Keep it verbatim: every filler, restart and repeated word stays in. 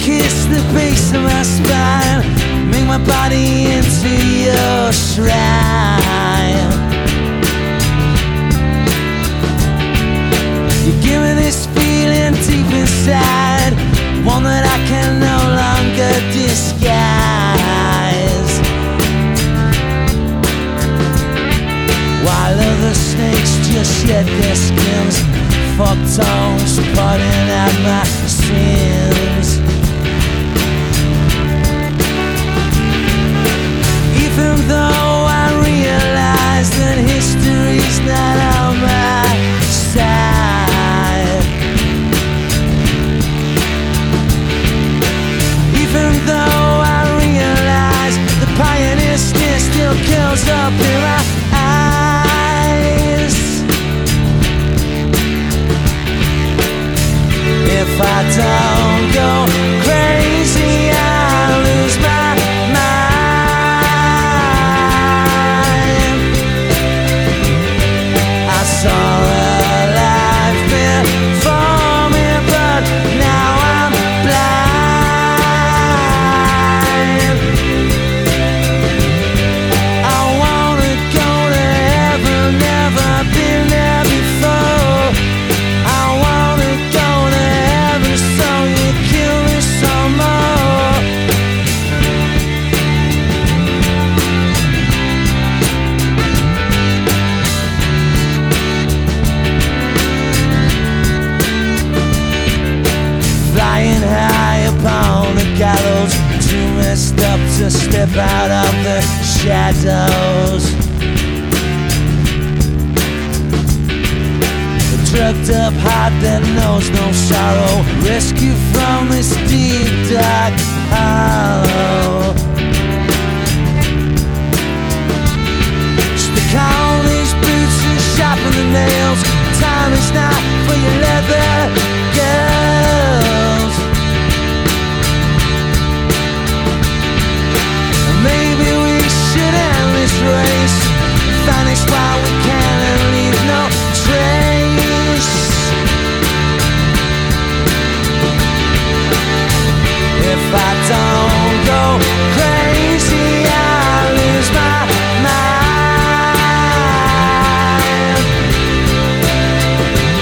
kiss the base of my spine, make my body into your shrine. You give me this feeling deep inside, one that I can no longer disguise. While other snakes just shed their skins, fuck tongues putting out my sins. Even though I realize that history's not on my side, even though I realize the pioneer skin still curls up in my eyes, if I don't go crazy, I'll lose my mind. I saw a life before me, but now I'm blind. I wanna go to heaven, never been there before. I wanna go to heaven, so you kill me some more. Flying high upon the gallows, too messed up to step out of the shadows. A drugged up heart that knows no sorrow, rescue from this deep dark hollow.